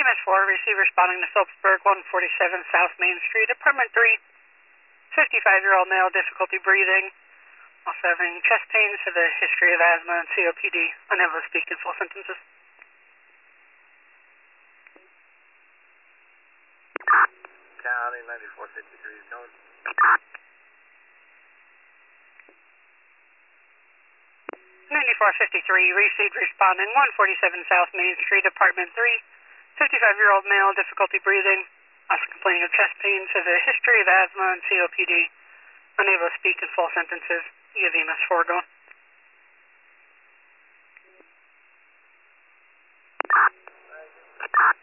EMS 4, receive responding to Phillipsburg, 147 South Main Street, apartment 3, 55-year-old male, difficulty breathing, also having chest pains, have a history of asthma and COPD, unable to speak in full sentences. County 9453 code. 9453, received responding 147 South Main Street, apartment 3, 55-year-old male, difficulty breathing, also complaining of chest pains, has a history of asthma and COPD, unable to speak in full sentences. You have EMS 4 going. Thank you.